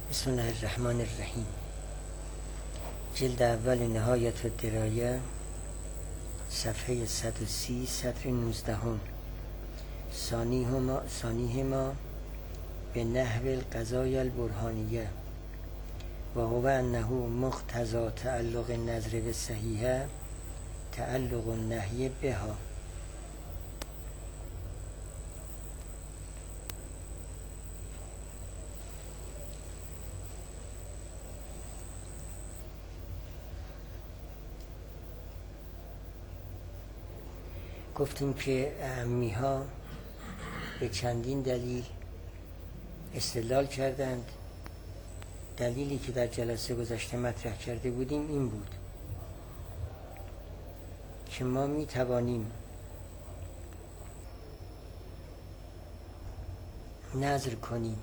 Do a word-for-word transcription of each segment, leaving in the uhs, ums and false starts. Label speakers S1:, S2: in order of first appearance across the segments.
S1: بسم الله الرحمن الرحیم. جلد اول نهایت الدرایه، صفحه صد و سی، سطر نوزدهم. ثانیهما ثانیهما به نحو القضایا البرهانیه و هو انه مقتضی تعلق النظر بالصحیح تعلق النهی بها. گفتیم که اعمی ها به چندین دلیل استدلال کردند. دلیلی که در جلسه گذشته مطرح کرده بودیم این بود که ما می توانیم نذر کنیم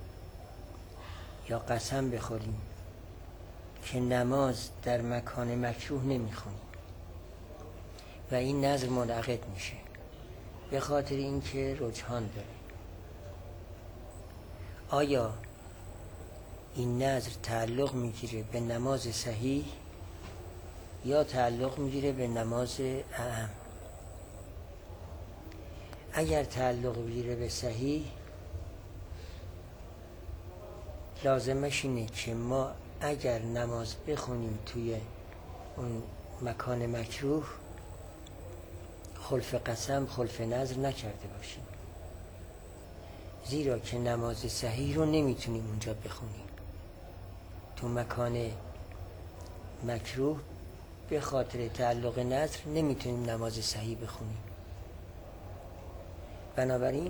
S1: یا قسم بخوریم که نماز در مکان مکروه نمی خونیم و این نذر منعقد میشه به خاطر اینکه رجحان داره. آیا این نذر تعلق میگیره به نماز صحیح یا تعلق میگیره به نماز اعم؟ اگر تعلق بگیره به صحیح، لازمش اینه که ما اگر نماز بخونیم توی اون مکان مکروه خلف قسم خلف نذر نکرده باشیم، زیرا که نماز صحیح رو نمیتونیم اونجا بخونیم. تو مکان مکروه به خاطر تعلق نذر نمیتونیم نماز صحیح بخونیم. بنابراین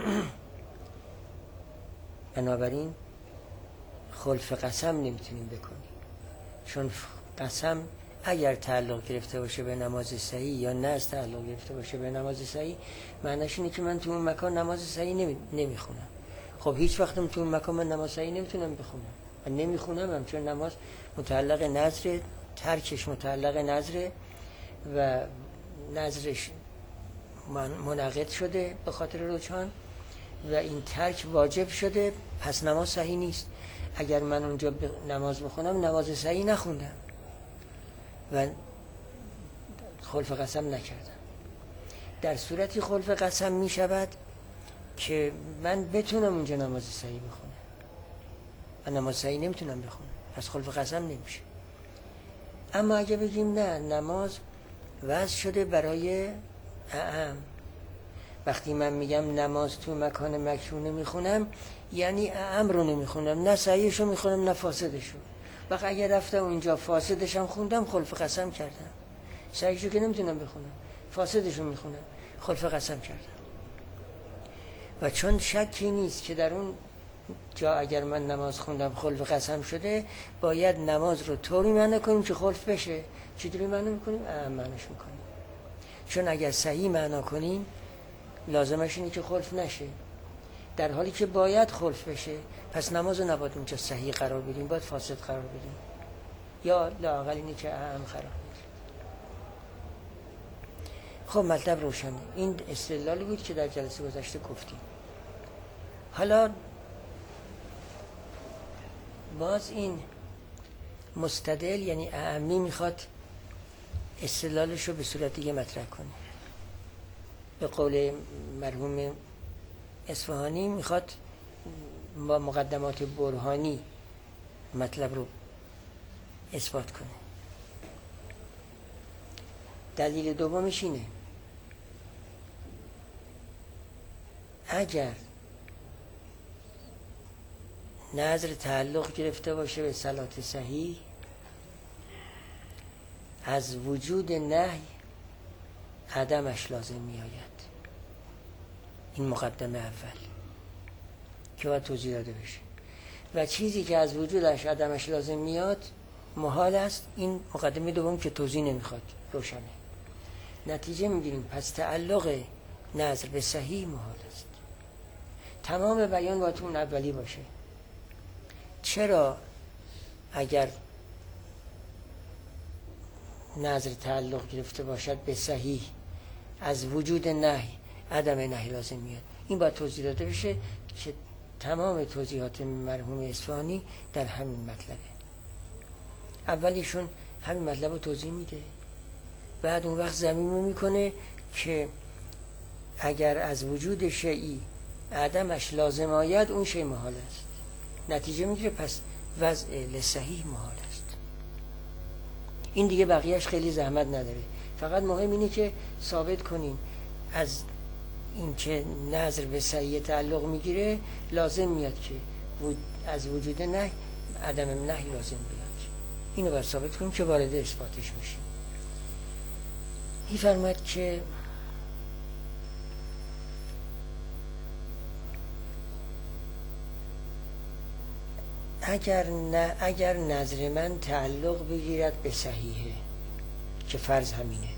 S1: بنابراین خلف قسم نمیتونیم بکنیم، چون قسم اگر تعلق گرفته باشه به نماز صحیح یا نه تعلق گرفته باشه به نماز صحیح، معنیش اینه که من تو اون مکان نماز صحیح نمی... نمیخونم. خب هیچ وقتم تو اون مکان من نماز صحیح نمیتونم بخونم و نمیخونم هم، چون نماز متعلق نذر، ترکش متعلق نذر و نذرش منعقد شده به خاطر رجحان و این ترک واجب شده، پس نماز صحیح نیست. اگر من اونجا ب... نماز بخونم نماز صحیح نخوندم و خلف قسم نکردم. در صورتی خلف قسم می شود که من بتونم اونجا نماز صحیح بخونم و نماز صحیح نمیتونم بخونم، پس خلف قسم نمیشه. اما اگه بگیم نه، نماز وضع شده برای اعم، وقتی من میگم نماز تو مکان مکروه نمیخونم یعنی اعم رو نمیخونم، نه صحیحش رو میخونم نه فاسدش رو. وقت اگر رفتم اونجا فاسدش هم خوندم خلف قسم کردم، صحیحش رو که نمیتونم بخونم، فاسدش رو میخونم، خلف قسم کردم. و چون شکی نیست که در اون جا اگر من نماز خوندم خلف قسم شده، باید نماز رو طوری معنی کنیم که خلف بشه. چطوری معنی میکنیم؟ اعم معنیش میکنیم، چون اگر صحیح معنا کنیم لازمش اینه که خلف نشه، در حالی که باید خلف بشه. پس نماز رو نباید اونجا صحیح قرار بدیم، باید فاسد قرار بدیم، یا لااقل اینه که اعم قرار بدیم. خب مطلب روشنه. این استدلالی بود که در جلسه گذشته گفتیم. حالا باز این مستدل یعنی اعمی میخواد استدلالش رو به صورت دیگه مطرح کنه. به قول مرحوم اصفهانی میخواد با مقدمات برهانی مطلب رو اثبات کنه. دلیل دومش اینه اگر نظر تعلق گرفته باشه به صلات صحیح، از وجود نهی عدمش لازم می آید. این مقدمه اول که باید توضیح داده بشه. و چیزی که از وجودش عدمش لازم میاد محال است. این مقدمه دوم که توضیح نمیخواد، روشنه. نتیجه میگیریم پس تعلق نظر به صحیح محال است. تمام بیان باید اون اولی باشه. چرا اگر نظر تعلق گرفته باشد به صحیح از وجود نهی عدم نهی لازم میاد؟ این باید توضیح داده بشه که تمام توضیحات مرحوم اصفهانی در همین مطلبه. اولیشون همین مطلب رو توضیح میده، بعد اون وقت ضمیمه میکنه که اگر از وجود شیئی عدمش لازم آید اون شی محال است. نتیجه میگیره پس وضع لصحیح محال است. این دیگه بقیهش خیلی زحمت نداره، فقط مهم اینه که ثابت کنیم از این که نظر به صحیح تعلق میگیره لازم میاد که از وجود نهی عدم نهی لازم بیاد. اینو باید ثابت کنیم که وارد اثباتش میشیم. این فرماید که اگر نه اگر نظر من تعلق بگیرد به صحیحه، که فرض همینه،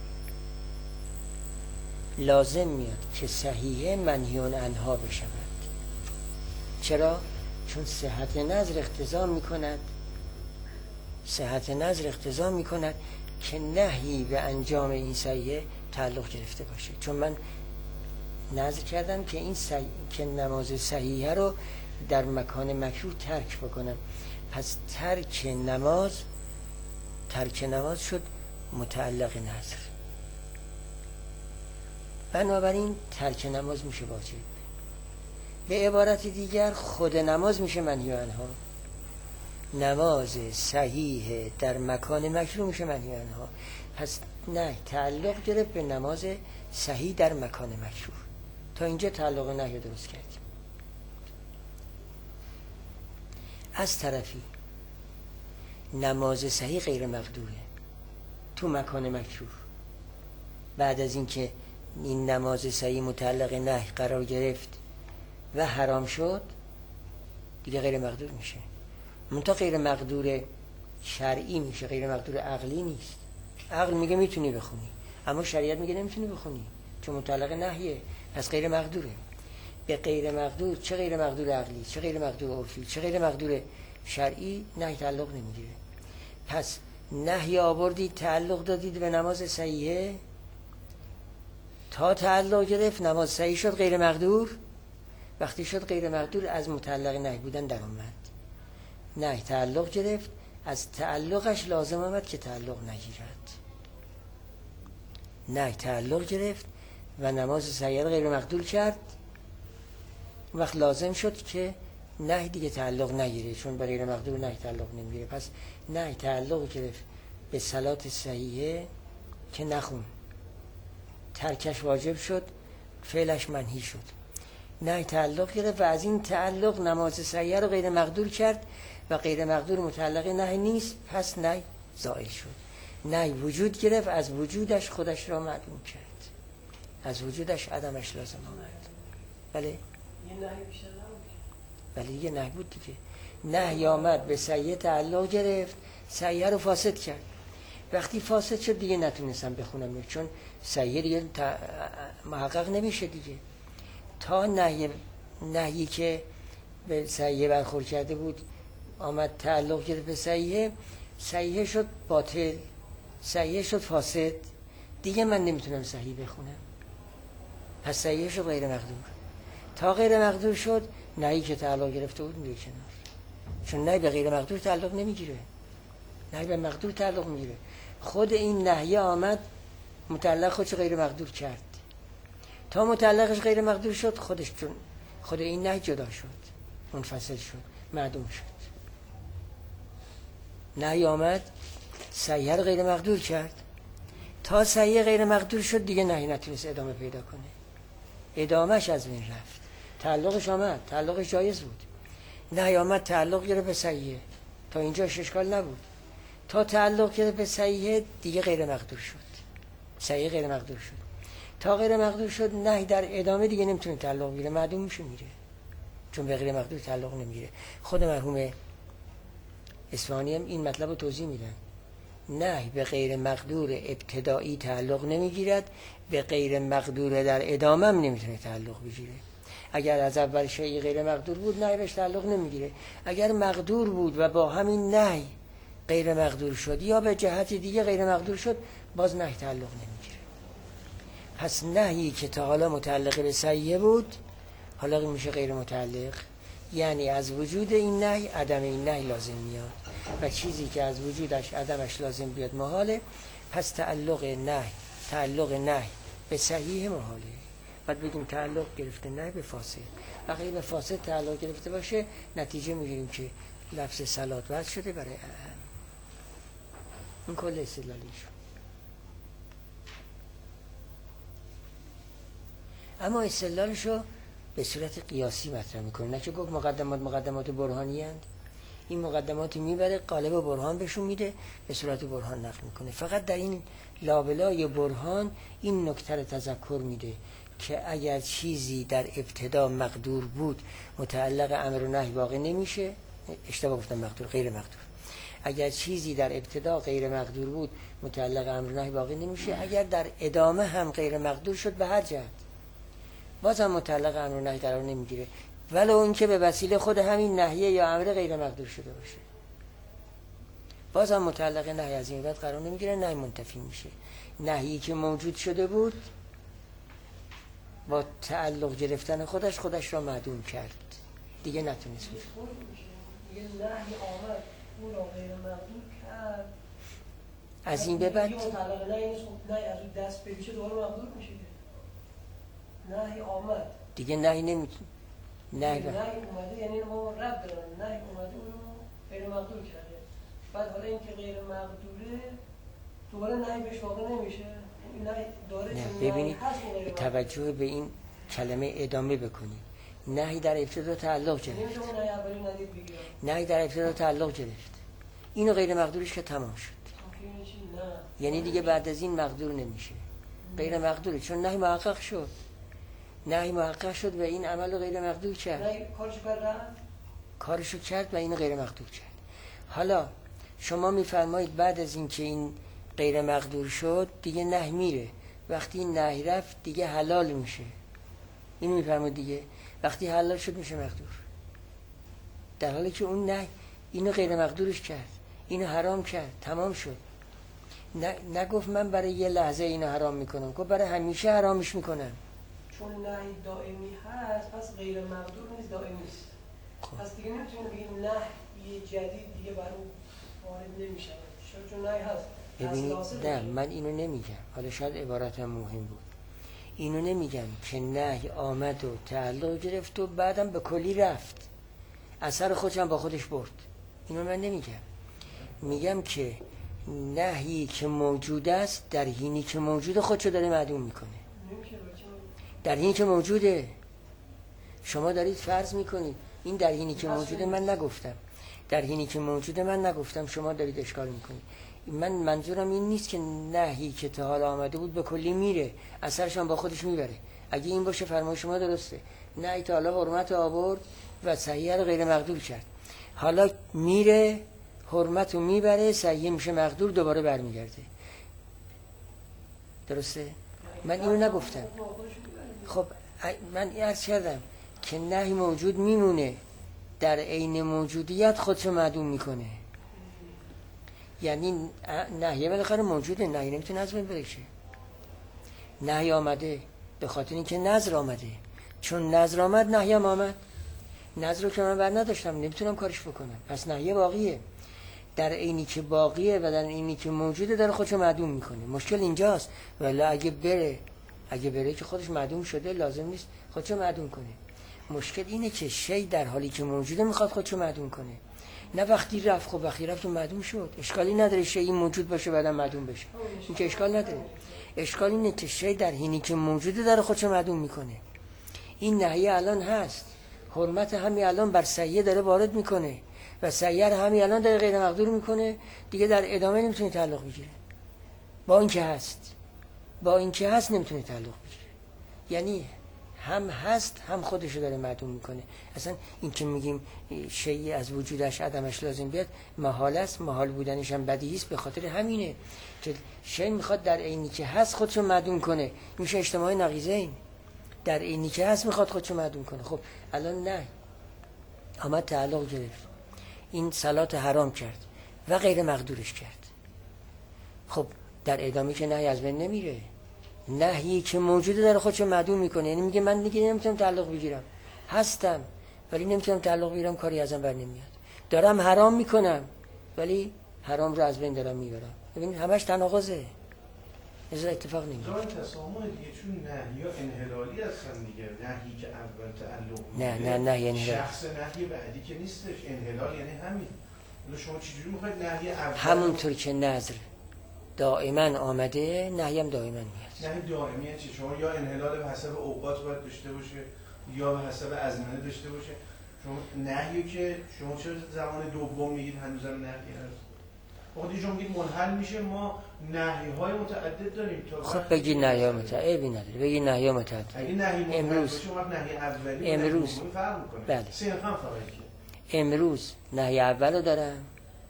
S1: لازم میاد که صحیحه منهی عنها بشود. چرا؟ چون صحت نظر اقتضا میکند صحت نظر اقتضا میکند که نهی به انجام این صحیحه تعلق گرفته باشه. چون من نظر کردم که این صحیح... که نماز صحیحه رو در مکان مکروه ترک بکنم، پس ترک نماز ترک نماز شد متعلق نظر. بنابراین ترک نماز میشه واجب. به عبارت دیگر خود نماز میشه منهی عنها. نماز صحیح در مکان مکروه میشه منهی عنها. پس نه تعلق گرفت به نماز صحیح در مکان مکروه. تا اینجا تعلق نهی درست کردیم. از طرفی نماز صحیح غیر مقدوره تو مکان مکروه. بعد از اینکه این نماز صحیح متعلق نهی قرار گرفت و حرام شد دیگه غیر مقدور میشه. منتها غیر مقدور شرعی میشه، غیر مقدور عقلی نیست. عقل میگه میتونی بخونی، اما شریعت میگه نمیتونی بخونی چون متعلق نهیه، پس غیر مقدوره. به غیر مقدور، چه غیر مقدور عقلی، چه غیر مقدور عرفی، چه غیر مقدور شرعی، نهی تعلق نمیگیره. پس نهی آوردید تعلق دادید به نماز صحیحه، تا تعلق گرفت نماز صحیح شد غیر مقدور. وقتی شد غیر مقدور از متعلق نهی بودن در اومد، نهی تعلق گرفت، از تعلقش لازم آمد که تعلق نگیرد. نهی تعلق گرفت و نماز صحیح غیر مقدور کرد، وقت لازم شد که نهی دیگه تعلق نگیره، چون برای غیر مقدور نهی تعلق نمیگیره. پس نهی تعلق گرفت به صلات صحیحه که نخون، ترکش واجب شد، فعلش منهی شد. نهی تعلق گرفت و از این تعلق نماز صحیحه رو غیر مقدور کرد و غیر مقدور متعلق نهی نیست، پس نهی زائل شد. نهی وجود گرفت، از وجودش خودش را معدوم کرد، از وجودش عدمش لازم آمد. بله
S2: یه نهی بیشتر نبود،
S1: ولی دیگه نهی بود دیگه. نهی آمد به صحیحه تعلق گرفت، صحیحه رو فاسد کرد. وقتی فاسد شد دیگه نتونستم بخونم، چون صحیحه دیگه محقق نمیشه دیگه. تا نهی نهی که به صحیحه برخورد کرده بود آمد تعلق گرفت به صحیحه، صحیحه شد باطل، صحیحه شد فاسد، دیگه من نمیتونم صحیح بخونم، پس صحیحه شد غیر مقدور. تا غیر مقدور شد نهی که تعلق گرفته بود میره کنار، چون نهی به غیر مقدور تعلق نمیگیره، نهی به مقدور تعلق میگیره. خود این نهی آمد متعلق خودش غیر مقدور کرد، تا متعلقش غیر مقدور شد خودش، چون خود این نهی جدا شد، منفصل شد، معدوم شد. نهی آمد صحیحه رو غیر مقدور کرد، تا صحیحه غیر مقدور شد دیگه نهی نتونست ادامه پیدا کنه، ادامهش از بین رفت. تعلقش آمد، تعلقش جایز بود، نهی آمد تعلق گرفت به صحیحه، تا اینجاش اشکال نبود. تا تعلق گرفت به صحیحه دیگه غیر مقدور شد، صحیحه غیر مقدور شد. تا غیر مقدور شد نهی در ادامه دیگه نمیتونه تعلق بگیره، معدوم میشه میره، چون به غیر مقدور تعلق نمیگیره. خود مرحوم اصفهانی هم این مطلب رو توضیح میدن. نهی به غیر مقدور ابتدایی تعلق نمیگیرد، به غیر مقدور در ادامه هم نمیتونه تعلق بگیره. اگر از اول شیء غیر مقدور بود نهی بهش تعلق نمیگیره، اگر مقدور بود و با همین نهی غیر مقدور شد یا به جهت دیگه غیر مقدور شد باز نهی تعلق نمیگیره. پس نهی که تا حالا متعلق به صحیحه بود حالا میشه غیر متعلق یعنی از وجود این نهی عدم این نهی لازم میاد و چیزی که از وجودش عدمش لازم بیاد محاله. پس تعلق نهی تعلق نهی به صحیح محاله. بعد بگیم تعلق گرفته نهی به فاسد. وقتی به فاسد تعلق گرفته باشه نتیجه میگیریم که لفظ صلات وضع شده برای اهم. این کل استدلالیشون. اما استدلالشو به صورت قیاسی مطرح میکنه، نه که گفت مقدمات مقدمات برهانی هستند. این مقدماتی میبره قالب برهان بهشون میده، به صورت برهان نقل میکنه. فقط در این لابلای برهان این نکته رو تذکر میده که اگر چیزی در ابتدا مقدور بود متعلق امر و نهی واقع نمیشه. اشتباه گفتم، مقدور، غیر مقدور. اگر چیزی در ابتدا غیر مقدور بود متعلق امر و نهی واقع نمیشه. اگر در ادامه هم غیر مقدور شد به هر جهت بازم متعلق امر و نهی قرار نمیگیره، ولو اینکه به وسیله خود همین نهیه یا امر غیر مقدور شده باشه، بازم متعلق نهی از این بعد قرار نمیگیره، نهی منتفی میشه. نهیی که موجود شده بود با تعلق گرفتن خودش خودش را معدوم کرد، دیگه نتونست میشه.
S2: دیگه نهی آمد اون را غیر مقدور کرد،
S1: از این به بعد
S2: متعلق نهی نیست. خب نهی از اون دست بگیشه دوباره مقدور میشه. نهی آمد
S1: دیگه نهی نمیتونه. نهی
S2: نهی اومده یعنی ما رد دارن. نهی اومده اونو غیر مقدور کرده. بعد حالا اینکه غیر مقدوره دوباره نهی بهش واقع نمیشه. این نهی داره.
S1: نه ببینید، توجه به این کلمه ادامه بکنید. نهی در ابتدا تعلق گرفت. نهی در ابتدا تعلق گرفت. اینو غیر مقدورش که تمام شد. یعنی دیگه بعد از این مقدور نمیشه. غیر مقدوره چون نهی محقق شد. نهی محقق شد و این عمل رو غیر مقدور کرد.
S2: نهی کارشو کرد.
S1: کارشو کرد و اینو غیر مقدور کرد. حالا شما میفرمایید بعد از این که این غیر مقدور شد دیگه نهی میره. وقتی این نهی رفت دیگه حلال میشه. اینو میفرمایید دیگه. وقتی حلال شد میشه مقدور. در حالی که اون نهی اینو غیر مقدورش کرد، اینو حرام کرد، تمام شد. نگفت من برای یه لحظه اینو حرام میکنم، گفت برای همیشه حرامش میکنم.
S2: چون نهی دائمی هست پس غیر مقدور نیست، دائمی نیست. پس دیگه نمیتونیم بگیم نهی جدید دیگه برای اون وارد نمیشه. چون نهی هست.
S1: ببینید نه، من اینو نمیگم. حالا شاید عبارتم مهم بود. اینو نمیگم که نهی آمد و تعلق گرفت و بعدم به کلی رفت، اثر خودش هم با خودش برد. اینو من نمیگم. میگم که نهی که موجود است در حینی که موجود خودشو داره معدوم میکنه. در حینی که موجوده. شما دارید فرض میکنید این در حینی که موجوده، من نگفتم. در حینی که موجوده من نگفتم، شما دارید اشکال میکنید. من منظورم این نیست که نهی که تا حالا آمده بود به کلی میره، اثرش هم با خودش میبره. اگه این باشه فرمای شما درسته. نهی تا حالا حرمت آورد و صحیح رو غیر مقدور کرد، حالا میره حرمت رو میبره، صحیح میشه مقدور، دوباره برمیگرده. درسته؟ من اینو نگفتم. خب من عرض کردم که نهی موجود میمونه، در عین موجودیت خودشو معدوم میکنه. یعنی نهی بالاخره موجوده، نهی نمیتونه از بین بره. نهی آمده به خاطر اینکه نظر آمده، چون نظر آمد نهی هم آمد. نظر رو که من بر نداشتم نمیتونم کارش بکنم، پس نهی باقیه. در عینی که باقیه و در عینی که موجوده داره خودشو معدوم میکنه. مشکل اینجاست. ولی اگه بره اگه بره که خودش معدوم شده لازم نیست خودشو معدوم کنه. مشکل اینه که شی در حالی که موجوده میخواد خودشو معدوم کنه، نه وقتی رفت. خب وقتی رفت و معدوم شد، اشکالی نداره شی موجود باشه بعدم معدوم بشه، این که اشکال نداره. اشکال اینه که شی در حینی که موجوده داره خودشو معدوم میکنه. این نهی الان هست، حرمت همین الان بر صحیح داره وارد میکنه و صحیح همین الان داره غیر مقدور میکنه، دیگه در ادامه نمیتونه تعلق بگیره. با این که هست با این که هست نمیتونه تعلق بگیره. یعنی هم هست هم خودشو داره معدوم میکنه. اصلا این که میگیم شیء از وجودش عدمش لازم بیاد محال است، محال بودنش هم بدیهی است. به خاطر همینه که شیء میخواد در عینی که هست خودشو معدوم کنه. میشه اجتماع نقیضین. در عینی که هست میخواد خودشو معدوم کنه. خب الان نه، آمد تعلق گرفت، این صلات حرام کرد و غیر مقدورش کرد. خب در ادامه که نهی از بین نمیره. نهی که موجوده داره خودشو معدوم میکنه، یعنی میگه من دیگه نمیتونم تعلق بگیرم، هستم ولی نمیتونم تعلق بگیرم، کاری ازم بر نمیاد. دارم حرام میکنم ولی حرام رو از بین دارم میبرم. ببینید همش تناقضه، از اتفاق نمیاد.
S3: زمان تسامح دیگه، چون نهی ها انحلالی هستن دیگه. نهی که اول تعلق
S1: نه نه نه یعنی
S3: شخص نهی بعدی که نیستش. انحلال یعنی همین. شما چجوری میخواید نهی اول
S1: همونطور که نظر دائما آمده نهی هم دائما میاد.
S3: نهی دائمی یعنی چی؟ شما یا انحلال به حسب اوقات باید داشته باشه یا به حسب ازمنه داشته باشه. شما نهی که شما چرا زمان دوم میگید هنوزم نهی هست؟ وقتی شما میگید منحل میشه، ما نهی های متعدد داریم.
S1: خب بگی نهی ها متعدد، عیبی نداره بگی نهی ها متعدد.
S3: اگه نهی
S1: امروز
S3: باشه وقت نهی اولی
S1: امروز
S3: فرق میکنه.
S1: بله.
S3: سینخ هم فقط که
S1: امروز نهی اول رو دارم،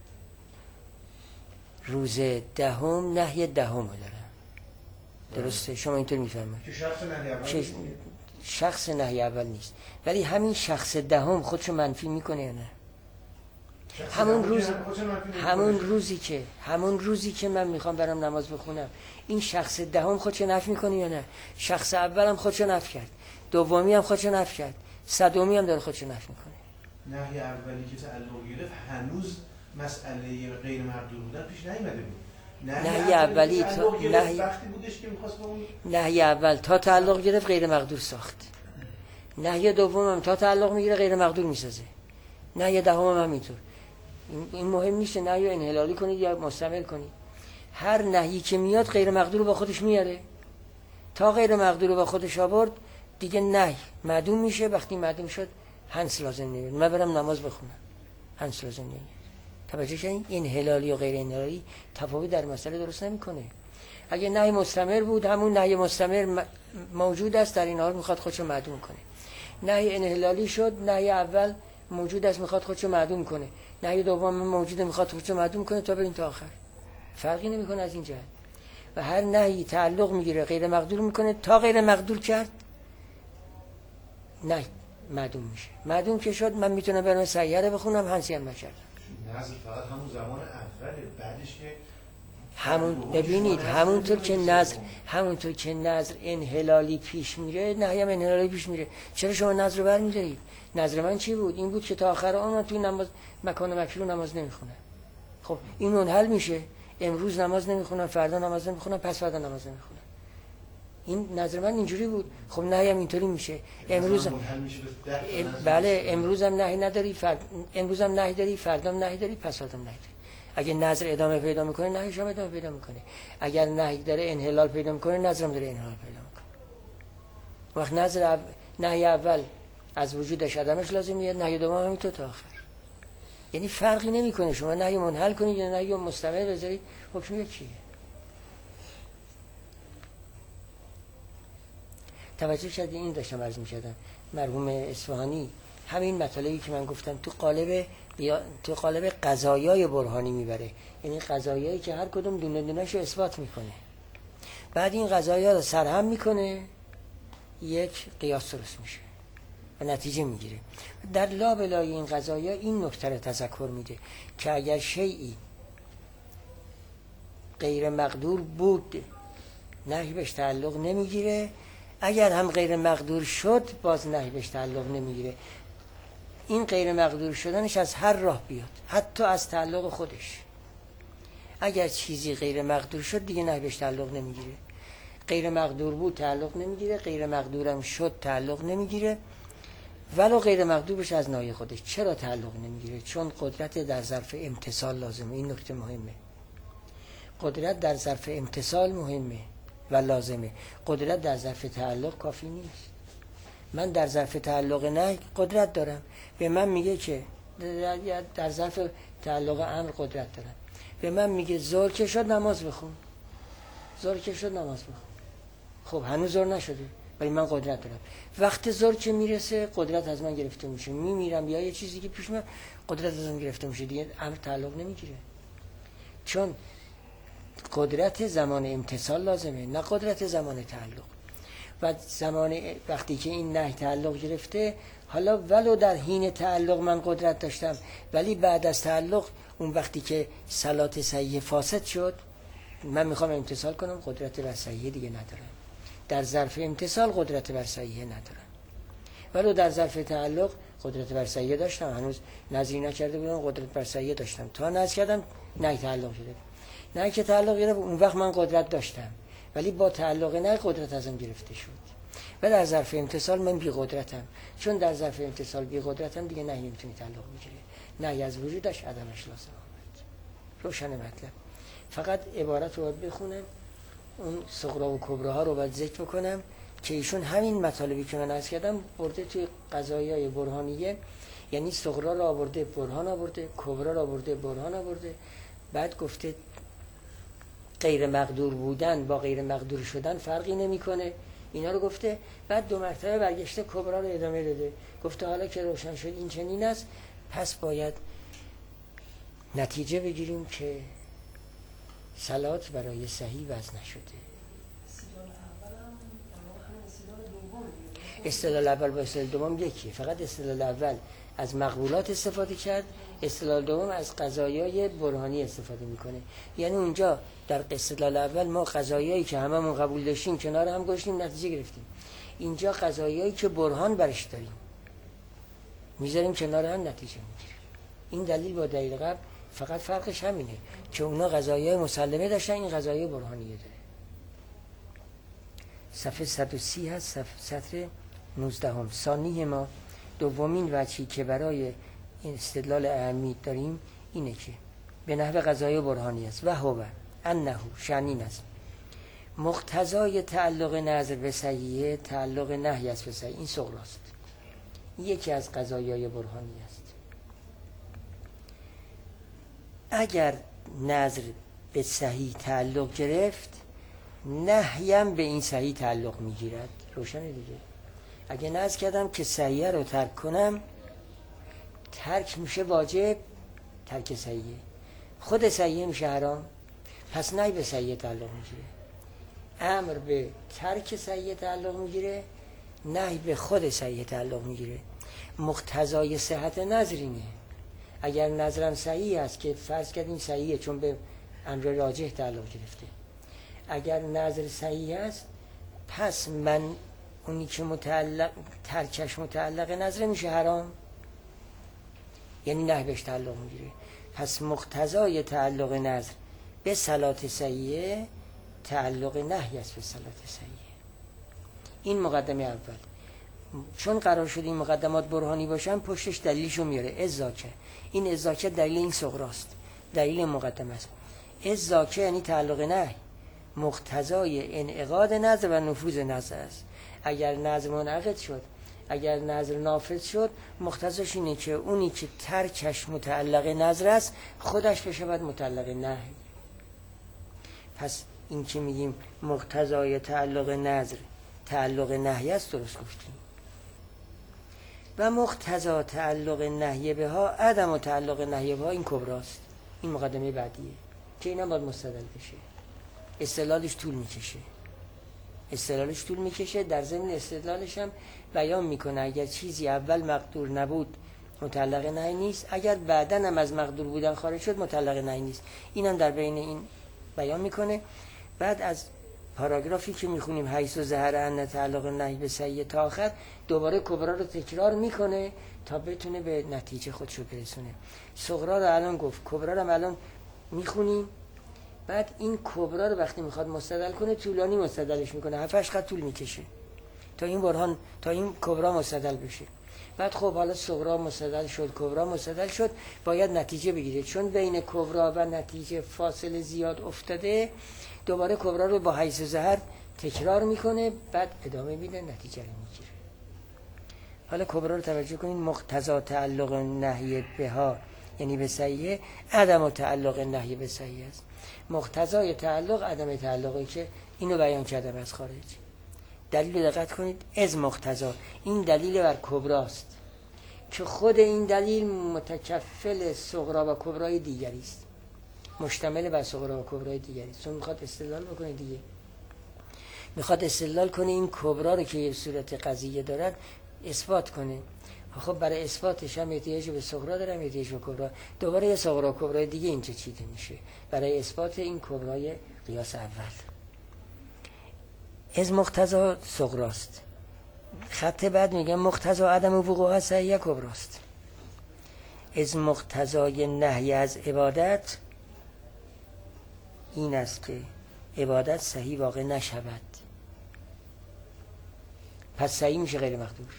S1: روز دهم نهی دهم رو دارم. درسته؟ شما اینطور میفرمایید
S3: که شخص نهی اول
S1: که شخص نهی اول نیست، ولی همین شخص دهم خودشو منفی میکنه یا نه؟ همون روز همون روزی که همون روزی که من میخوام برام نماز بخونم، این شخص دهم خودشو نفی میکنه یا نه؟ شخص اولم خودشو نفی کرد، دومی هم خودشو نفی کرد، صدومی هم داره خودشو نفی میکنه.
S3: نهی اولی که تعلق گرفت هنوز مسئله غیر مقدور بودن پیش نیامده بود.
S1: نهی اولی تا نهی
S3: وقتی بودش که می‌خواست اون
S1: نهی اول تا تعلق گرفت غیر مقدور ساخت. نهی دوم هم تا تعلق میگیره غیر مقدور میسازه. نهی دهم هم همینطور. این مهم نیست نهی انحلالی کنید یا مستمر کنید. هر نهی که میاد غیر مقدور رو با خودش میاره. تا غیر مقدور رو با خودش آورد دیگه نهی معدوم میشه. وقتی معدوم شد هنس لازم نمیاد. من برم نماز بخونم، هنس لازم نمیاد. توجه کنید انحلالی و غیر انحلالی تفاوت در مسئله درست نمیکنه. اگه نهی مستمر بود، همون نهی مستمر موجود است، در این حال میخواد خودشو معدوم کنه. نهی انحلالی شد، نهی اول موجود است میخواد خودشو معدوم کنه، نهی دوم موجوده میخواد خودشو معدوم کنه تا بریم تا آخر. فرقی نمیکنه از این جهت. و هر نهی تعلق میگیره غیر مقدور میکنه، تا غیر مقدور کرد نه معدوم میشه. معدوم که شد من میتونم برم سیاره بخونم، هنسی هم نکردم.
S3: نظر فقط همون زمان اوله، بعدش که
S1: همون ببینید همونطور که نظر همونطور که نظر انحلالی پیش میره، نهی هم انحلالی پیش میره. چرا شما نظر رو برمی‌دارید؟ نظر من چی بود؟ این بود که تا آخر عمر توی نماز مکان مکروه نماز نمیخونه. خب این منحل میشه. امروز نماز نمیخونم، فردا نماز نمیخونم، پس فردا نماز نمیخونم. این نظر من اینجوری بود. خب نهی هم اینطوری میشه. امروز بله امروز هم نهی نداری، فرد امروز هم نهی داری، فردا هم نهی داری، پس فردا هم نهی داری. اگه نظر ادامه پیدا میکنه نهیش هم ادامه پیدا میکنه. اگر نهی داره انحلال پیدا میکنه، نظرم داره انحلال پیدا میکنه. وقت نظر او... نهی اول از وجودش عدمش لازم میاد، نهی دوم هم تو تا آخر. یعنی فرقی نمیکنه شما نهی منحل کنید یا نهی مستمر بذارید، حکم یکیه. توجه شدید؟ این داشتم عرض می‌کردم مرحوم اصفهانی همین مطالبی که من گفتم تو قالب یا تو قالب قضایای برهانی میبره، یعنی قضایایی که هر کدوم دونه دونه‌شو اثبات میکنه، بعد این قضایا رو سرهم میکنه، یک قیاس درست میشه و نتیجه میگیره. در لابلای این قضایا این نکته رو تذکر میده که اگر شیئی غیر مقدور بود نهی بهش تعلق نمیگیره، اگر هم غیر مقدور شد باز نهی بهش تعلق نمیگیره. این غیر مقدور شدنش از هر راه بیاد، حتی از تعلق خودش. اگر چیزی غیر مقدور شد دیگه نهی بهش تعلق نمیگیره. غیر مقدور بود تعلق نمیگیره، غیر مقدورم شد تعلق نمیگیره، ولو غیر مقدور بشه از ناحیه خودش. چرا تعلق نمیگیره؟ چون قدرت در ظرف امتصال لازمه. این نکته مهمه. قدرت در ظرف امتصال مهمه و لازمه. قدرت در ظرف تعلق کافی نیست. من در ظرف تعلق نه قدرت دارم، به من میگه که در ظرف تعلق امر قدرت دارم، به من میگه ظهر که شد نماز بخون، ظهر که شد نماز بخون. خب هنوز ظهر نشده ولی من قدرت دارم. وقت ظهر که میرسه قدرت از من گرفته میشه، میمیرم یا یه چیزی که پیش من قدرت از من گرفته میشه، دیگه امر تعلق نمیگیره. چون قدرت زمان امتصال لازمه، نه قدرت زمان تعلق. و زمان وقتی که این نهی تعلق گرفته، حالا ولو در حین تعلق من قدرت داشتم، ولی بعد از تعلق اون وقتی که صلات صحیح فاسد شد، من میخوام امتصال کنم، قدرت بر صحیح دیگه ندارم. در ظرف امتصال قدرت بر صحیح ندارم، ولو در ظرف تعلق قدرت بر سیه داشتم، هنوز نظری نکرده بودم، قدرت بر سیه داشتم. تا نظر کردم نه تعلق گرفت. نه که تعلق گرفت، اون وقت من قدرت داشتم، ولی با تعلق نه قدرت ازم گرفته شد. و در ظرف امتصال من بی قدرتم. چون در ظرف امتصال بی قدرتم، دیگه نه نمیتونی تعلق بگیره. نه از وجودش عدمش لازم آمد. روشن مطلب. فقط عبارت رو باید بخونم، اون صغرا و کبرا ها رو باید ذکر بکنم که ایشون همین مطالبی که من عرض کردم برده توی قضایای برهانیه، یعنی صغرا رو آورده برهان آورده، کبرا رو آورده برهان آورده، بعد گفته غیر مقدور بودن با غیر مقدور شدن فرقی نمیکنه، اینا رو گفته. بعد دو مرتبه برگشته کبرا رو ادامه داده، گفته حالا که روشن شد این چنین است، پس باید نتیجه بگیریم که صلات برای صحیح وضع نشده. استدلال اول با استدلال دوم یکیه، فقط استدلال اول از مقبولات استفاده کرد، استدلال دوم از قضایای برهانی استفاده میکنه. یعنی اونجا در استدلال اول ما قضایایی که هممون قبول داشتیم کنار هم گذاشتیم، نتیجه گرفتیم. اینجا قضایایی که برهان برش داریم میذاریم کنار هم، نتیجه میگیریم. این دلیل با دلیل قبل فقط فرقش همینه که اونا قضایای مسلمه داشتن، این قضایای برهانیه داره. صفحه صد و سی هست، صفحه سطر نوزده هم. ثانی ما، دومین وجهی که برای این استدلال اهمی داریم اینه که به نحو قضای برهانی است و هو انه شنین است مقتضای تعلق نظر به صحیح تعلق نهی است به صحیح. این صغراست، یکی از قضایای برهانی است. اگر نظر به صحیح تعلق گرفت، نهیم به این صحیح تعلق میگیرد. روشنه دیگه. اگه نظر کردم که صحیح رو ترک کنم، ترک میشه واجب، ترک صحیح خود صحیح میشه حرام، پس نهی به صحیح تعلق میگیره. امر به ترک صحیح تعلق میگیره، نهی به خود صحیح تعلق میگیره. مقتضای صحت نظرینه. اگر نظرم صحیح است که فرض کردیم صحیحه چون به امر راجح تعلق گرفته، اگر نظر صحیح است پس من اونی که متعلق ترکش متعلق نظر میشه حرام، یعنی نهی بهش تعلق میگیره. پس مقتضای تعلق نظر به صلات صحیحه تعلق نهی است به صلات صحیحه. این مقدمه اول. چون قرار شد این مقدمات برهانی باشن، پشتش دلیلشو میاره. ازاکه، این ازاکه دلیل این صغراست، دلیل مقدمه است. ازاکه یعنی تعلق نهی مقتضای انعقاد نظر و نفوذ نظر است. اگر نظر منعقد شد، اگر نظر نافذ شد، مقتضاش اینه که اونی که ترکش متعلق نظر است خودش بشه بعد متعلق نهی. پس این که میگیم مقتضای تعلق نظر تعلق نهی است، درست گفتیم. و مقتضا تعلق نهی بها عدم و تعلق نهی بها، این کبراست. این مقدمه بعدیه که اینا باید مستدل بشه. استدلالش طول میکشه استدلالش طول میکشه در ضمن استدلالش هم بیان میکنه اگر چیزی اول مقدور نبود متعلق نهی نیست، اگر بعداً هم از مقدور بودن خارج شد متعلق نهی نیست. اینم در بین این بیان میکنه. بعد از پاراگرافی که میخونیم حیث و ظهر ان تعلق نهی به صحیح تا آخر، دوباره کبرا رو تکرار میکنه تا بتونه به نتیجه خودشو برسونه. صغرا رو الان گفت، کبرا رو الان میخونیم. بعد این کبرا رو وقتی میخواد مستدل کنه طولانی مستدلش میکنه، هفت هشت خط طول میکشه تا این برهان تا این کبرا مستدل بشه. بعد خب حالا صغرا مستدل شد، کبرا مستدل شد، باید نتیجه بگیره. چون بین کبرا و نتیجه فاصله زیاد افتاده، دوباره کبرا رو با حیث و ظهر تکرار میکنه، بعد ادامه میده، نتیجه رو میگیره. حالا کبرا رو توجه کنین. مقتضا تعلق نهی بها یعنی به صحیح، عدم و تعلق نهی به صحیح است. مقتضای تعلق عدم تعلقی که اینو بیان کردم از خارج. دلیل دقت کنید. از مقتضا، این دلیل بر کبراست که خود این دلیل متکفل صغرا و کبرای دیگری است، مشتمل بر صغرا و کبرای دیگری است. چون میخواد استدلال بکنه دیگه، میخواد استدلال کنه این کبرا رو که یه صورت قضیه دارن اثبات کنه. خب برای اثباتش هم احتیاج به صغرا دارم، احتیاج به کبرا. دوباره یه صغرا و کبرای دیگه اینجا چیده میشه برای اثبات این کبرای قیاس اول. از مقتضا صغراست. خط بعد میگه مقتضا عدم وقوع صحیح کبراست. از مقتضای نهی از عبادت این است که عبادت صحیح واقع نشود، پس صحیح میشه غیر مقدور.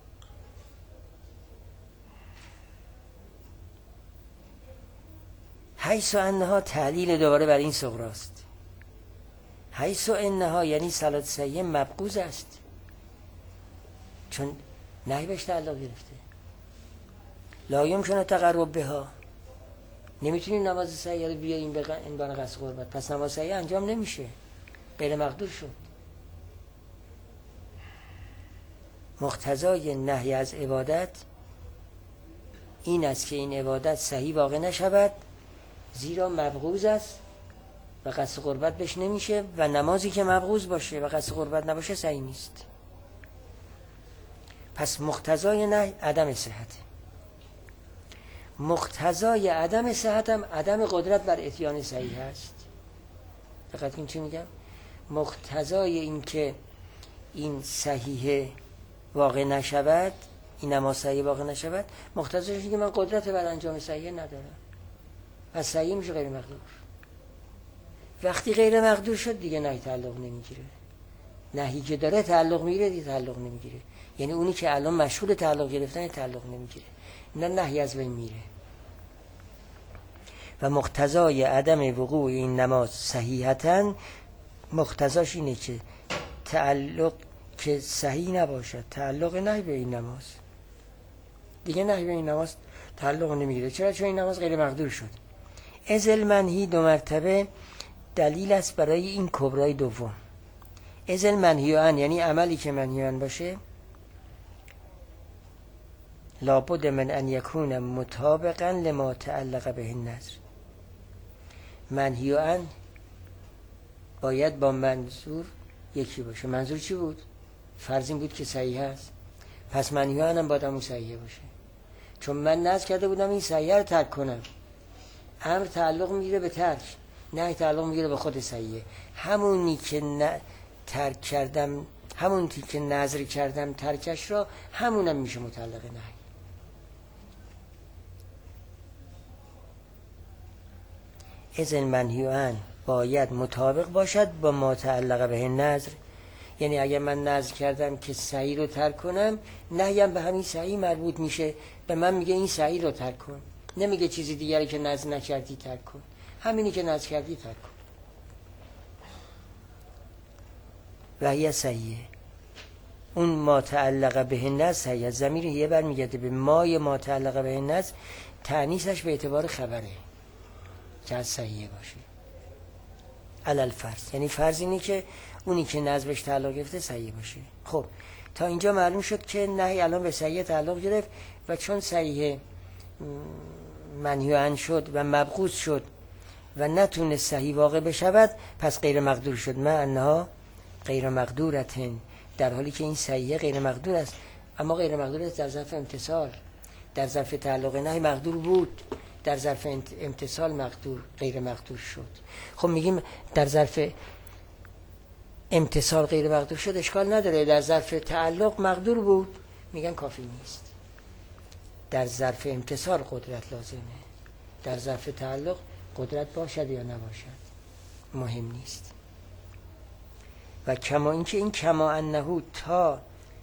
S1: حیث و انها تعلیل دوباره بر این صغراست. حیث و انها یعنی صلات صحیح مبغوض است، چون نهی بهش تعلق گرفته. لا یمکن تقرب بها، نمیتونیم نماز صحیح رو بیاییم به عنوان قصد قربت، پس نماز صحیح انجام نمیشه، غیر مقدور شد. مقتضای نهی از عبادت این است که این عبادت صحیح واقع نشود، زیرا مبغوض است و قصد قربت بهش نمیشه، و نمازی که مبغوض باشه و قصد قربت نباشه صحیح نیست. پس مقتضای نهی عدم صحت. مقتضای عدم صحت هم عدم قدرت بر اتیان صحیح است. دقیق این چی میگم؟ مقتضای این که این صحیح واقع نشود، این نماز صحیح واقع نشود، مقتضایش اینه که من قدرت بر انجام صحیح ندارم، پس صحیح میشه غیر مقدور. وقتی غیر مقدور شد دیگه نهی تعلق نمیگیره. نهی که داره تعلق میگیره دیگه تعلق نمیگیره، یعنی اونی که الان مشغول تعلق گرفتن تعلق نمیگیره، نه نهی از بین میره. و مقتضای عدم وقوع این نماز صحیحتاً، مقتضاش اینه که تعلق که صحیح نباشد، تعلق نهی به این نماز دیگه نهی به این نماز تعلق نمیگیره. چرا؟ چون این نماز غیر مقدور شد. ازل منهی دو مرتبه دلیل است برای این کبرای دوم. ازل منهیان یعنی عملی که منهیان باشه لابد من ان یکون مطابقا لما تعلق به النظر. منهیان باید با منظور یکی باشه. منظور چی بود؟ فرض این بود که صحیح است، پس منهیان هم باید همون صحیح باشه. چون من نذر کرده بودم این صحیح رو ترک کنم، امر تعلق میگیره به ترک، نه تعلق میگیره به خود صحیح. همونی که نه ترک کردم، همونی که نذر کردم ترکش را، همونم میشه متعلق نهی. اذن منهیان باید مطابق باشد با ما تعلق به نظر، یعنی اگر من نذر کردم که صحیح رو ترک کنم، نهیم به همین صحیح مربوط میشه، به من میگه این صحیح رو ترک کن، نمیگه چیزی دیگری که نذر نکردی ترک کن، همینی که نذر کردی ترک کن. و هی صحیحه، اون ما تعلق به نظر صحیح، ضمیر هی برمیگرده به مای ما تعلق به نظر، تأنیثش به اعتبار خبره که از صحیحه باشه. علل فرض، یعنی فرض اینه که اونی که نظر بهش تعلق گرفته صحیح باشه. خب تا اینجا معلوم شد که نهی الان به صحیح تعلق گرفت، و چون صحیح منهی عنه شد و مبغوض شد و نتونه صحیح واقع بشود، پس غیر مقدور شد. ما انها غیر مقدورتن، در حالی که این صحیح غیر مقدور است، اما غیر مقدور است در ظرف امتصال. در ظرف تعلق نهی مقدور بود، در ظرف امتصال مقدور غیر مقدور شد. خب میگیم در ظرف امتصال غیر مقدور شد، اشکال نداره. در ظرف تعلق مقدور بود، میگن کافی نیست. در ظرف امتصال قدرت لازمه، در ظرف تعلق قدرت باشد یا نباشد مهم نیست. و کما اینکه این کما انهو تا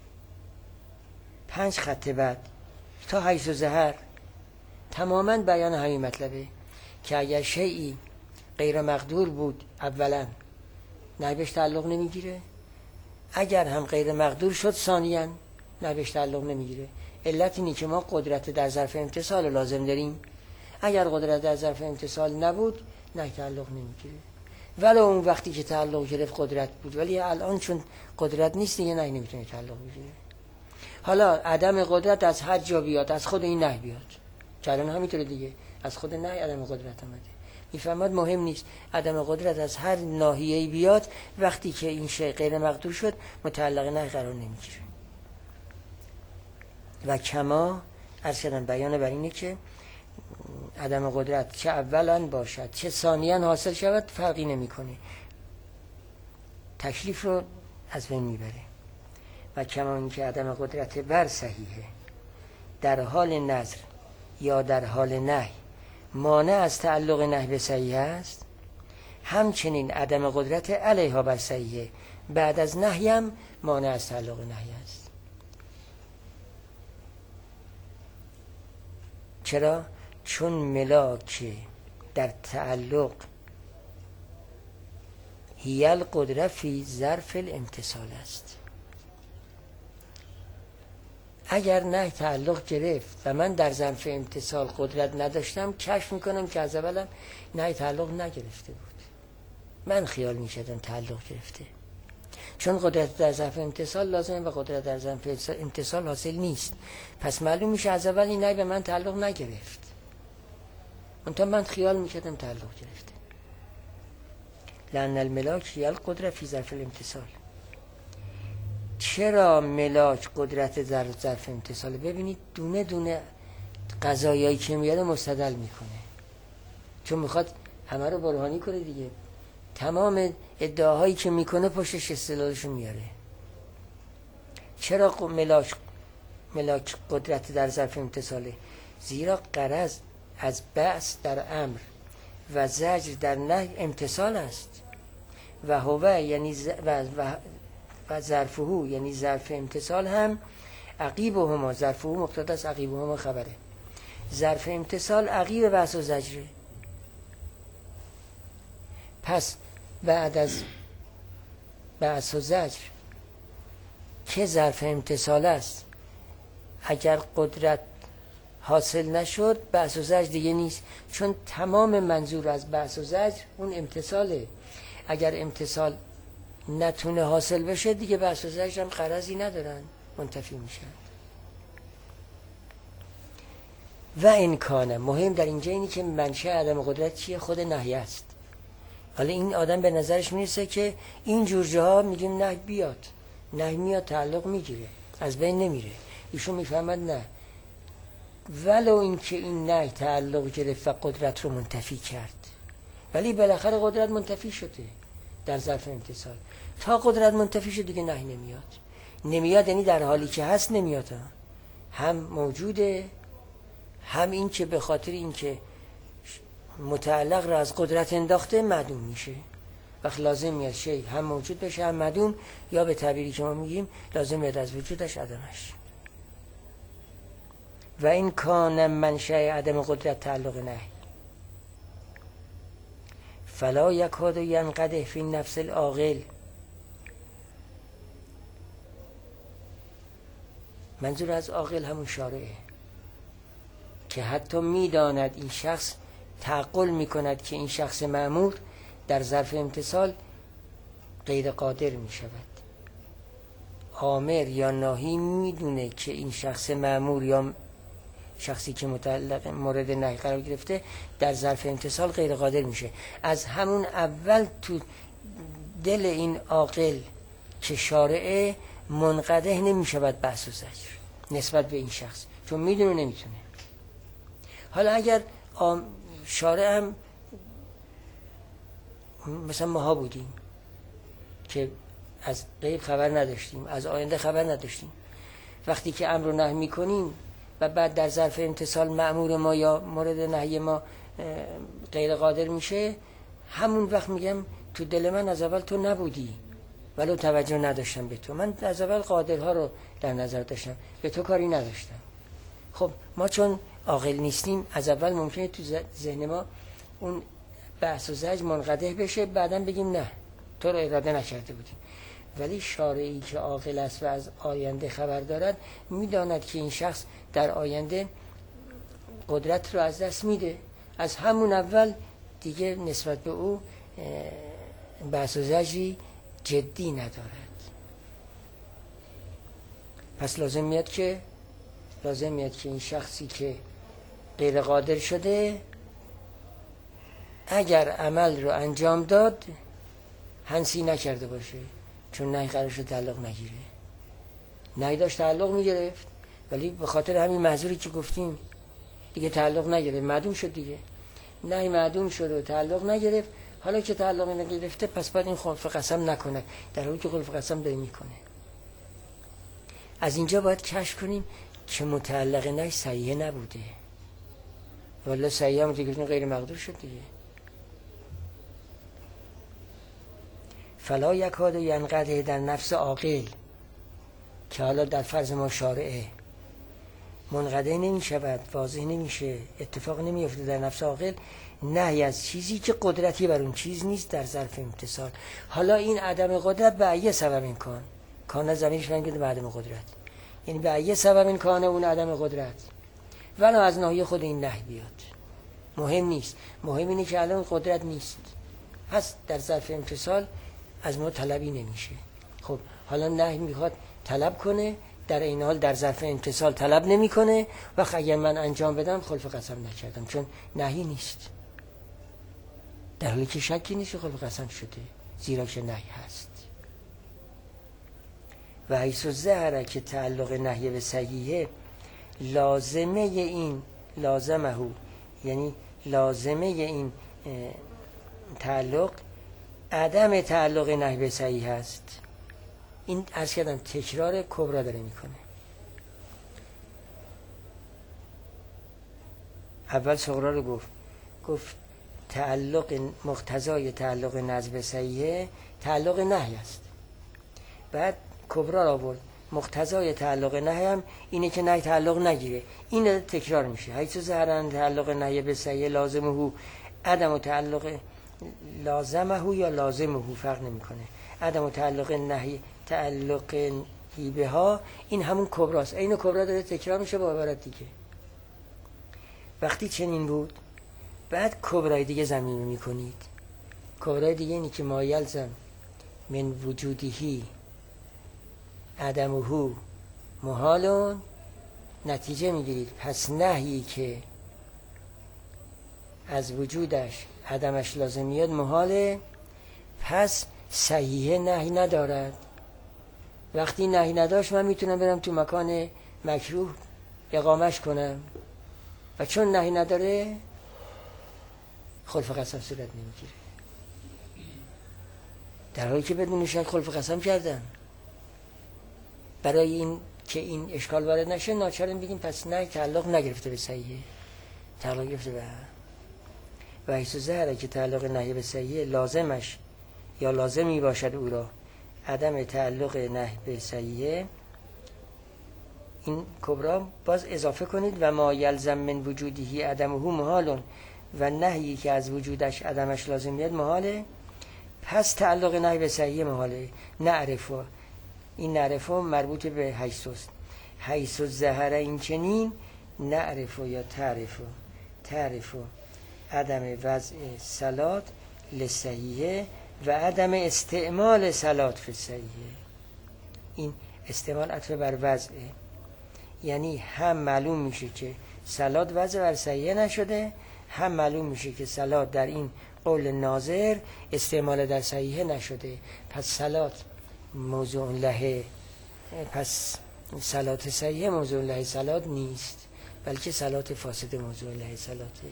S1: پنج خط بعد تا حیث و ظهر تماما بیان همین مطلبه که اگر شیئی غیر مقدور بود اولا نه بهش تعلق نمیگیره، اگر هم غیر مقدور شد ثانیاً نه بهش تعلق نمیگیره. علت اینه که ما قدرت در ظرف امتصال لازم داریم، اگر قدرت در ظرف امتصال نبود نه تعلق نمیگیره. ولی اون وقتی که تعلق گرفت قدرت بود، ولی الان چون قدرت نیست دیگه نه نمیتونه تعلق بگیره. حالا عدم قدرت از هر جا بیاد، از خود این نه بیاد، چرا همینطوره دیگه، از خود نه عدم قدرت اومده. میفهمد مهم نیست عدم قدرت از هر ناحیه‌ای بیاد، وقتی که این شی غیر مقدور شد متعلق نه قرار نمیگیره. و کما عرض کردن بیان بر اینه که عدم قدرت چه اولا باشد چه ثانیاً حاصل شود فرقی نمیکنه، تکلیف رو از بین میبره. و کما اینکه عدم قدرت بر صحیحه در حال نظر یا در حال نهی مانع از تعلق نهی به صحیح است، همچنین عدم قدرت علیها بر صحیحه بعد از نهی هم مانع از تعلق نهی است. چرا؟ چون ملاک در تعلق هی القدرت فی ظرف الامتصال است. اگر نه تعلق گرفت و من در ظرف امتصال قدرت نداشتم، کشف میکنم که از اولم نه تعلق نگرفته بود، من خیال میشدم تعلق گرفته. چون قدرت در ظرف امتصال لازمه و قدرت در ظرف امتصال حاصل نیست، پس معلوم میشه از اول این نه به من تعلق نگرفت، منتها من خیال میکردم تعلق گرفته. لأن الملاک هی القدرت فی ظرف الامتصال. چرا ملاک قدرت در ظرف امتصال؟ ببینید دونه دونه قضایایی که میاره مستدل میکنه، چون میخواد همه رو برهانی کنه دیگه. تمام ادعاهایی که میکنه پشتش استدلالشو میاره. چرا ملاک ملاک قدرت در ظرف امتصاله؟ زیرا غرض از بعث در امر و زجر در نهی امتصال است و هو یعنی ز... و, و... و ظرفه یعنی ظرف امتصال هم عقیبهما، ظرفه مقتضا است، عقیبهما خبره. ظرف امتصال عقیب بعث و زجره. پس بعد از بعث و زجر که ظرف امتصال است، اگر قدرت حاصل نشد بعث و زجر دیگه نیست، چون تمام منظور از بعث و زجر اون امتصاله. اگر امتصال نتونه حاصل بشه دیگه بعث و زجر هم غرضی ندارن، منتفی میشن. و این کانه مهم در اینجا اینی که منشأ عدم قدرت چیه؟ خود نهی است. حالا این آدم به نظرش میرسه که این جور جاها میگیم نه بیاد، نه میاد تعلق میگیره، از بین نمیره. ایشون میفهمد نه، ولو اینکه این نه تعلق گرفت و قدرت رو منتفی کرد، ولی بالاخره قدرت منتفی شده در ظرف امتصال. تا قدرت منتفی شد دیگه نه نمیاد. نمیاد یعنی در حالی که هست نمیاد، هم موجوده، هم این که به خاطر این که متعلق را از قدرت انداخته معدوم میشه. وقت لازم میاد شی هم موجود بشه هم معدوم، یا به تعبیری که ما میگیم لازم میاد از وجودش عدمش. و این کان منشأ عدم قدرت تعلق نهی فلا یکاد ینقدح فی نفس العاقل. منظور از عاقل همون شارعه که حتی میداند این شخص تعقل میکند که این شخص مأمور در ظرف امتصال غیر قادر میشود. آمر یا ناهی میدونه که این شخص مأمور یا شخصی که متعلق مورد نهی قرار گرفته در ظرف امتصال غیر قادر میشه. از همون اول تو دل این عاقل که شارعه منقدح نمیشود بحث و زجر نسبت به این شخص، چون میدونه نمیتونه. حالا اگر شارع هم مثلا ماها بودیم که از غیب خبر نداشتیم، از آینده خبر نداشتیم، وقتی که امر و نهی میکنیم و بعد در ظرف امتصال مأمور ما یا مورد نهی ما غیر قادر میشه، همون وقت میگم تو دل من از اول تو نبودی ولو توجه نداشتم به تو، من از اول قادرها رو در نظر داشتم، به تو کاری نداشتم. خب ما چون عاقل نیستیم از اول ممکنه تو ذهن ما اون بحث و زجر منقدح بشه، بعداً بگیم نه تو رو اراده نکرده بودیم. ولی شارعی که عاقل است و از آینده خبر دارد میداند که این شخص در آینده قدرت رو از دست میده، از همون اول دیگه نسبت به او بحث و زجری جدی ندارد. پس لازم میاد که لازم میاد که این شخصی که غیر قادر شده اگر عمل رو انجام داد هنسی نکرده باشه، چون نهی قرار شد تعلق نگیره. نهی داشت تعلق میگرفت ولی به خاطر همین محظوری که گفتیم دیگه تعلق نگرفت، معدوم شد دیگه. نهی معدوم شد و تعلق نگرفت. حالا که تعلق نگرفته پس باید این خلف قسم نکنه، در حالی که خلف قسم داره میکنه. از اینجا باید کشف کنیم که متعلق نهی صحیح نبوده، والا صحیح هم دیگه غیر مقدور شد دیگه. فلا یکاد ینقطع در نفس عاقل، که حالا در فرض ما شارعه منقطع نمی شود، واضح نمیشه، اتفاق نمیفته در نفس عاقل نهی از چیزی که قدرتی بر اون چیز نیست در ظرف امتصال. حالا این عدم قدرت به ایه سبب این کان کان زمینش فرنگید به عدم قدرت، یعنی به ایه سبب این کانه اون عدم قدرت، ولی از ناحیه خود این نهی بیاد مهم نیست. مهم اینه که الان قدرت نیست، پس در ظرف امتصال از ما طلبی نمیشه. خب حالا نهی میخواد طلب کنه، در این حال در ظرف امتصال طلب نمیکنه، و اگر من انجام بدم خلف قسم نکردم، چون نهی نیست، در حالی که شکی نیست خلف قسم شده، زیرا که نهی هست. و حیث ظهر که تعلق نهی به صحیحه لازمه این لازمه، یعنی لازمه این تعلق عدم تعلق نهی به صحیح هست. این عرض کردم تکرار کبرا داره میکنه. اول صغرا رو گفت گفت تعلق مقتضای تعلق نهی به صحیح تعلق نهی است، بعد کبرا رو آورد مقتضای تعلق نهی هم اینه که نهی تعلق نگیره. این تکرار میشه. حیث ظهر تعلق نهی به صحیح لازمه عدم تعلق لازمه یا لازمه فرق نمیکنه، عدم تعلق نهی تعلق هیبه ها این همون کبراست. این کبرا داره تکرار میشه با عبارت دیگه. وقتی چنین بود بعد کبرای دیگه ضمیمه میکنید. کبرای دیگه اینی که ما یلزم من وجودهی عدمه محالون، نتیجه میگیرید پس نهی که از وجودش عدمش لازمیت محاله، پس صحیحه نهی ندارد. وقتی نهی نداشت من میتونم برم تو مکان مکروه اقامش کنم، و چون نهی نداره خلف قسم صورت نمیگیره، در حالی که بدون شک خلف قسم کردن. برای این که این اشکال وارد نشه ناچاریم بگیم پس نهی تعلق نگرفته به صحیحه، تعلق گرفته به و حیث ظهر که تعلق نهی به صحیحه لازمش یا لازمی باشد او را عدم تعلق نهی به صحیحه، این کبرا باز اضافه کنید و ما یلزم من وجودهی عدمه محالون، و نهی که از وجودش عدمش لازمیت محاله، پس تعلق نهی به صحیحه محاله. نعرفو، این نعرفو مربوط به حیثوست. حیث ظهر این چنین نعرفو یا تعرفو تعرفو عدم وضع صلات لصحیحه و عدم استعمال صلات فی صحیحه. این استعمال عطف بر وضعه، یعنی هم معلوم میشه که صلات وضع بر صحیحه نشده، هم معلوم میشه که صلات در این قول ناظر استعمال در صحیحه نشده، پس صلات موضوع له، پس صلات صحیحه موضوع له صلات نیست، بلکه صلات فاسد موضوع له صلاته.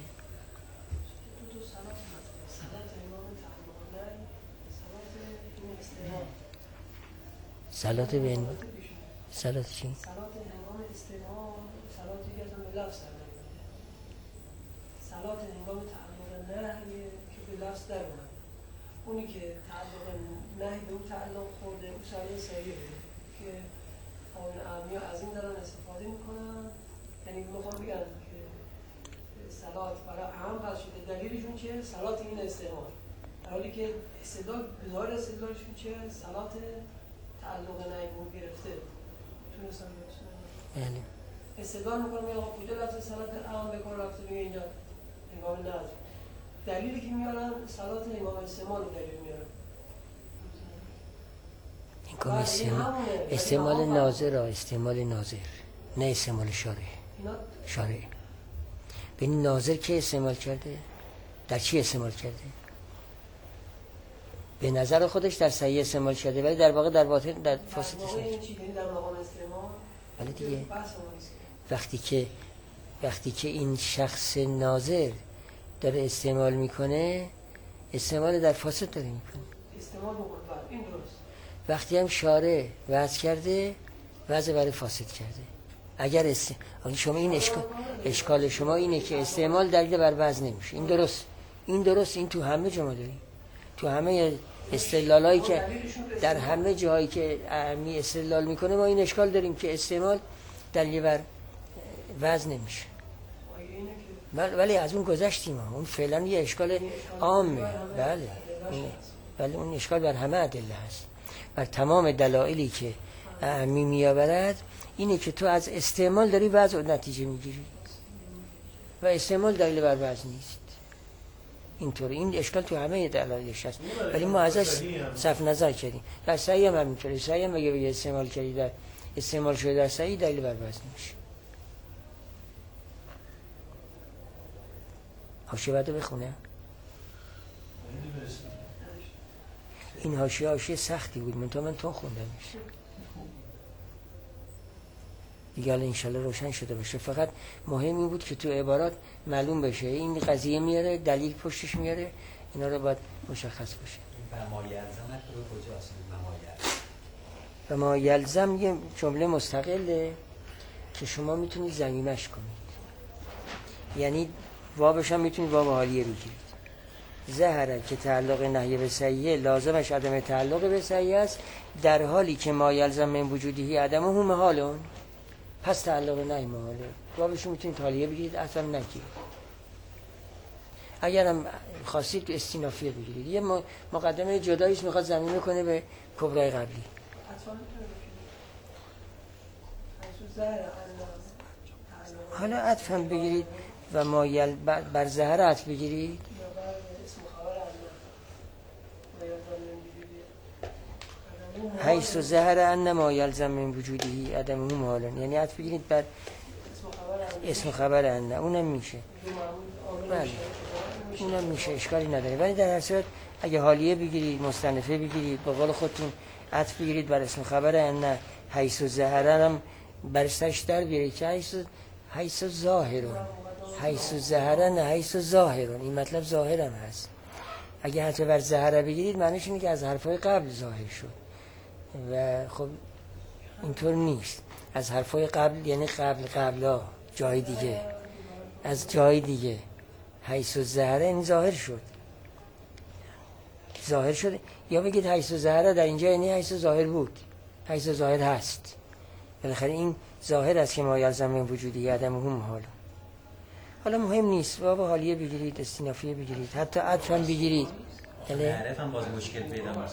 S1: صلات بین صلات چی؟
S2: صلات هنگام استماع، صلاتی که از به لفظ در نمیده، صلات هنگام تعلق نهی که به لفظ در اومد، اونی که تعلق نهی به اون تعلق خورده اون صلاح صحیحه که قانون اعمیا از این دارن استفاده میکنن. یعنی میخوام بگم که صلات برای اهم پس شده، دلیلشون چیه؟ صلات این استعمال، در حالی که استدلال بظاهر استدلالشون چیه؟ صلات تعلق نهی بود گرفته. تونستم بسنم
S1: بله.
S2: استدلال میکنم یا کجا لفظ صلات اهم به کار رفته، میگه اینجا هنگام نهی. دلیلی که میارن صلات هنگام استعمال دلیل میارن.
S1: هنگام استعمال استعمال ناظر استعمال ناظر نه استعمال شارع. شارع ببین ناظر که استعمال کرده، در چی استعمال کرده؟ به نظر خودش در صحیح استعمال شده، ولی در واقع در باطن در فاسد استعمال شده.
S2: در مقام استعمال
S1: ولی دیگه وقتی که وقتی که این شخص ناظر داره استعمال میکنه، استعمال در فاسد داره میکنه.
S2: استعمال میکنه، این درست.
S1: وقتی هم شارع وضع کرده، وضع برای فاسد کرده. اگر است... شما این اشکال اشکال شما اینه که استعمال دلیل بر وضع نمیشه. این درست، این درست، این تو همه جا ما داریم، تو همه استدلالایی که در همه جایی که می استدلال میکنه ما این اشکال داریم که استعمال دلیل بر وضع نمیشه. ولی از اون گذشتیم، اون فعلا یه اشکال عامه. بله ولی اون اشکال بر همه ادله هست، بر تمام دلایلی که اعمی میآورد. اینه که تو از استعمال داری وضع و نتیجه میگیری و استعمال دلیل بر وضع نیست. اینطوری این اشکال تو همه دلایلش هست، ولی ما ازش صرف نظر کردیم. در صحیح هم همینطوره. صحیح هم اگه بگه استعمال کردی در استعمال شده در صحیح دلیل بر وضع نمیشه. حاشیه بعدو بخونه. این حاشیه حاشیه سختی بود، منتها من تو خوندمش دیگه. الان انشالله روشن شده باشه. فقط مهم این بود که تو عبارات معلوم بشه این قضیه میاره، دلیل پشتش میاره، اینا رو باید مشخص باشه.
S4: و ما یلزم رو کجاست؟
S1: و ما یلزم یه جمله مستقله که شما میتونید ضمیمش کنید، یعنی وابش هم میتونید واب حالیه بگیرید. ظهره که تعلق نهی به صحیحه لازمش عدم تعلق به صحیحه است، در حالی که ما یلزم من وجودی عدم هم محالون، پس تعلق نهی محاله. وابش میتونید حالیه بگیرید، اصلا نگیرید. اگرم خواستید استینافیه بگیرید. یه مقدمه جداییش میخواد ضمیمه کنه به کبرای قبلی. حالا عطف هم بگیرید و مایل بر ظهر عطف بگیرید. حیث و ظهر ان ما یلزم من وجودی عدمه محالن، یعنی عطف بگیرید بر اسم خبر ان، اونم میشه. بله اونم میشه، اشکالی نداره. ولی در هر صورت اگه حالیه بگیرید، مستنفه بگیرید، به قول خودتون عطف بگیرید بر اسم خبر ان، حیث و ظهر هم برستش در بیارید که حیث حیث ظاهرون، حیث ظهرن حیث ظاهرون، این مطلب ظاهر هم هست. اگه حتی بر ظهره بگیرید معنیش اینه که از حرفای قبل ظاهر شد و خب اینطور نیست. از حرفای قبل یعنی قبل قبلا جای دیگه، از جای دیگه. حیث ظهره این ظاهر شد، ظاهر شد. یا بگید حیث ظهره در اینجا یعنی حیث ظاهر بود، حیث ظاهر هست. بالاخره این ظاهر است که ما یلزم من وجودی عدم هم حالا. حالا مهم نیست، بابا حالیه بگیرید، استینافیه بگیرید، حتی عطف هم بگیرید.
S4: معرف هم باز مشکل پیدا میکنه.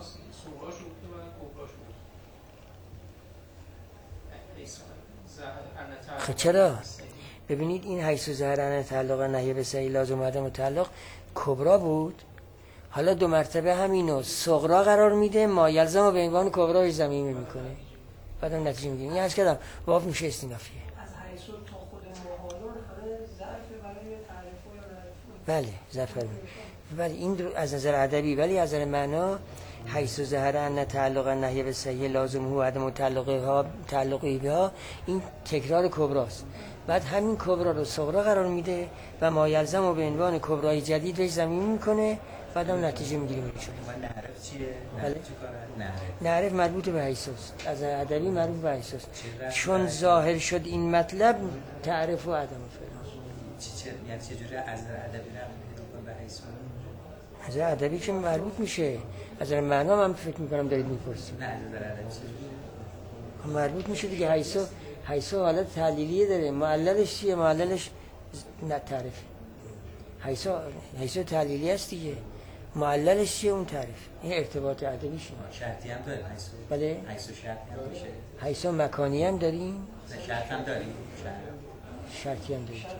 S1: خب چرا؟ ببینید این حیث و ظهرن تعلق نهی به صحیح لازم عدم تعلق کبرا بود، حالا دو مرتبه همینو صغرا قرار میده، ما یلزم رو به عنوان کبرا ضمیمه میکنه، بعدم نتیجه میگیره. این عرض کردم واو میشه استینافیه.
S2: از حیث تا خود محالون همه ظرف برای تعریف و
S1: بله ظرف برای. ولی این از نظر ادبی، ولی از نظر معنا حیث و ظهر ان تعلق نهی به صحیح لازم هو عدم تعلقه ها تعلقی بها، این تکرار کبراست. بعد همین کبرا رو صغرا قرار میده و ما یلزم رو به عنوان کبرای جدید بهش ضمیمه میکنه، بعدم نتیجه میگیره میشه.
S4: نعرف چیه؟
S1: بله؟
S4: چی کاره؟ نعرف.
S1: نعرف مربوط به حیث است، از ادبی مربوط به حیث است. چون ظاهر شد این مطلب تعریف و عدم فعل.
S4: چی چه یعنی چه جوری از ادبی رفت به حیث؟
S1: از ادبی که مربوط میشه، از معنا من فکر میکنم دارید میپرسید.
S4: نه از ادبی چی؟
S1: مربوط میشه دیگه. حیث حیث حالت تعلیلیه داره. معللش چیه؟ معللش نه تعریف. حیث حیث تعلیلی است دیگه. معللش چیه؟ اون تعریف. این ارتباط ادبی شه.
S4: شرطی هم داریم حیث.
S1: بله.
S4: حیث شرطی هم میشه.
S1: حیث مکانی هم داریم.
S4: شرط هم داریم.
S1: شرطی هم داریم.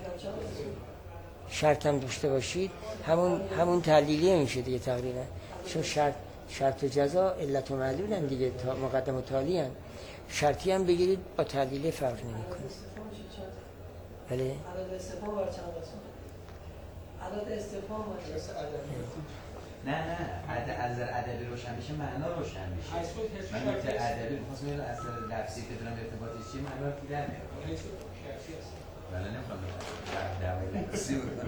S1: شرط هم داشته باشید همون همون تعلیلیه میشه دیگه تقریبا. چون شرط شرط و جزا علت و معلول هم دیگه، تا مقدم و تالی هم. شرطی هم بگیرید با تعلیل فرق نمیکنه. بله.
S2: عدد استفهام بر چند قسم؟ عدد استفهام بر چند؟
S4: نه نه عدد از ادبی روشن میشه، معنا روشن میشه. من نکته ادبی می‌خواستم اینو از لفظی که دارم ارتباطش چیه معنا رو در میاره. ولی نمی‌خوام در لفظی بگم.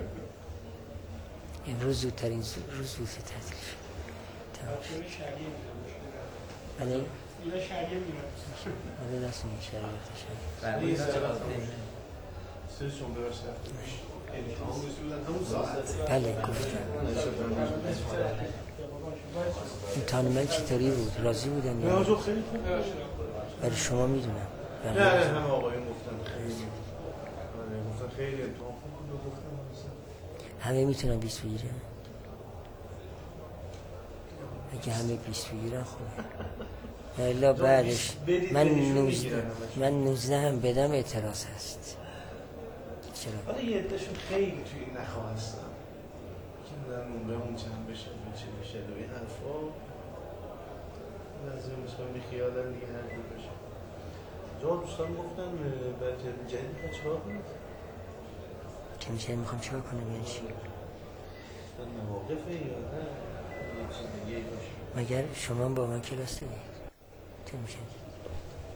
S1: امروز زودترین روز بود تعطیل شد. بله.
S5: اینا شریعه میرن
S1: آره راست میگی شریعتش
S4: برای
S3: سرشون برسه همون ساعت
S1: بله گفتم امتحان من چطوری بود؟ راضی بودن
S3: نه
S1: یا
S3: آجا خیلی خوب
S1: برای شما میدونم
S3: نه نه همه آقایون گفتن خیلی آره گفتن خیلی امتحان خوب بود گفتن
S1: همه میتونن بیست بگیرن اگه همه بیست بگیرن خوبه الا بعدش من نوزده من نوزده هم بدم اعتراض هست چرا؟
S3: حالا یه عدهشون خیلی توی این نخواه هستن که در نمره اون چند بشه چه بشه و این حرفا بعضی مثلا بیخیالن دیگه هر دو بشه جا دوستان گفتن برای ترم جدید میخواد چیکار کنید؟
S1: ترم جدید میخوام چیکار کنم یعنی چی؟
S3: گفتن مواقفه یا نه یه چیز دیگه باشه
S1: مگر شما با من کلاس دارید ترم جدید